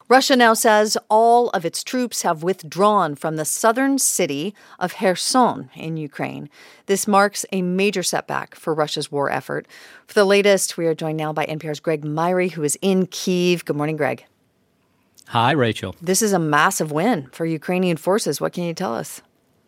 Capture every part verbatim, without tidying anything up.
Russia now says all of its troops have withdrawn from the southern city of Kherson in Ukraine. This marks a major setback for Russia's war effort. For the latest, we are joined now by N P R's Greg Myre, who is in Kyiv. Good morning, Greg. Hi, Rachel. This is a massive win for Ukrainian forces. What can you tell us?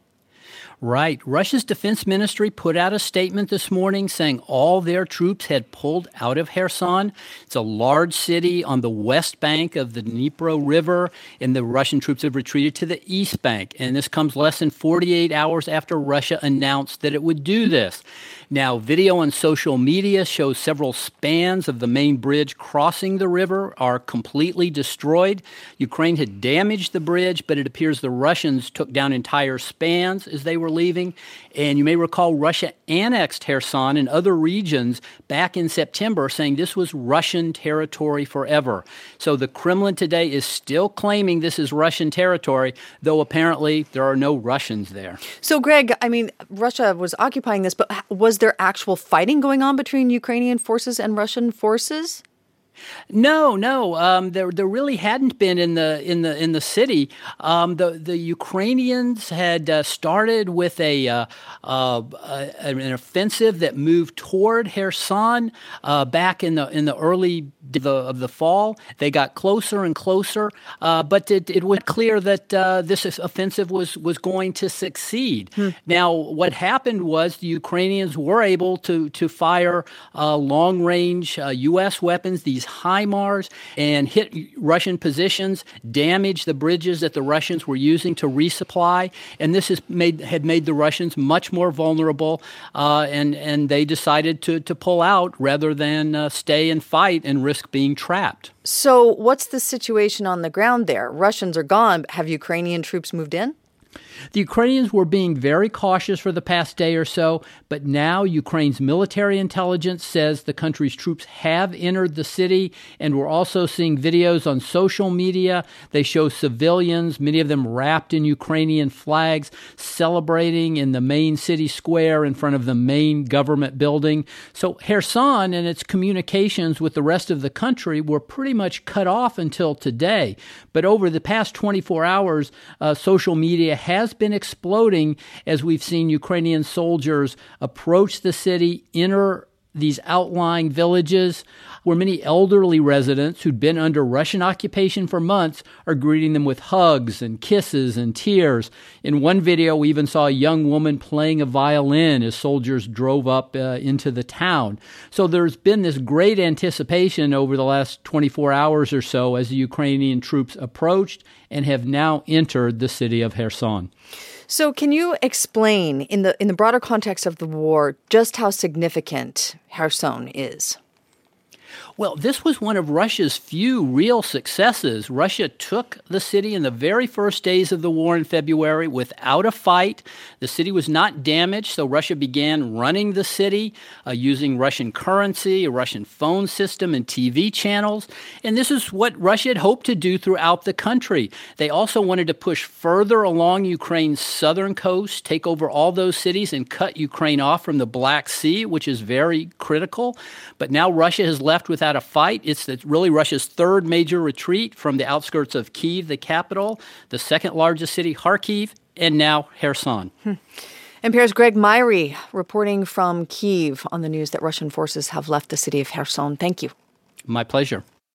Right. Russia's defense ministry put out a statement this morning saying all their troops had pulled out of Kherson. It's a large city on the west bank of the Dnipro River, and the Russian troops have retreated to the east bank. And this comes less than forty-eight hours after Russia announced that it would do this. Now, video on social media shows several spans of the main bridge crossing the river are completely destroyed. Ukraine had damaged the bridge, but it appears the Russians took down entire spans as they were leaving. And you may recall Russia annexed Kherson and other regions back in September, saying this was Russian territory forever. So the Kremlin today is still claiming this is Russian territory, though apparently there are no Russians there. So, Greg, I mean, Russia was occupying this, but was there actual fighting going on between Ukrainian forces and Russian forces? No, no, um, there there really hadn't been in the in the in the city. Um, the the Ukrainians had uh, started with a uh, uh, an offensive that moved toward Kherson uh, back in the in the early the, of the fall. They got closer and closer, uh, but it, it was clear that uh, this offensive was was going to succeed. Hmm. Now, what happened was the Ukrainians were able to to fire uh, long range uh, U S weapons. These HIMARS, and hit Russian positions, damaged the bridges that the Russians were using to resupply, and this has made had made the Russians much more vulnerable, uh, and and they decided to to pull out rather than uh, stay and fight and risk being trapped. So, what's the situation on the ground there? Russians are gone. Have Ukrainian troops moved in? The Ukrainians were being very cautious for the past day or so, but now Ukraine's military intelligence says the country's troops have entered the city, and we're also seeing videos on social media. They show civilians, many of them wrapped in Ukrainian flags, celebrating in the main city square in front of the main government building. So Kherson and its communications with the rest of the country were pretty much cut off until today. But over the past twenty-four hours, uh, social media has been exploding as we've seen Ukrainian soldiers approach the city, enter these outlying villages where many elderly residents who'd been under Russian occupation for months are greeting them with hugs and kisses and tears. In one video, we even saw a young woman playing a violin as soldiers drove up uh, into the town. So there's been this great anticipation over the last twenty-four hours or so as the Ukrainian troops approached and have now entered the city of Kherson. So can you explain, in the in the broader context of the war, just how significant Kherson is? Well, this was one of Russia's few real successes. Russia took the city in the very first days of the war in February without a fight. The city was not damaged, so Russia began running the city uh, using Russian currency, a Russian phone system, and T V channels. And this is what Russia had hoped to do throughout the country. They also wanted to push further along Ukraine's southern coast, take over all those cities, and cut Ukraine off from the Black Sea, which is very critical. But now Russia has left without a fight. It's really Russia's third major retreat from the outskirts of Kyiv, the capital, the second largest city, Kharkiv, and now Kherson. Hmm. N P R's Greg Myre reporting from Kyiv on the news that Russian forces have left the city of Kherson. Thank you. My pleasure.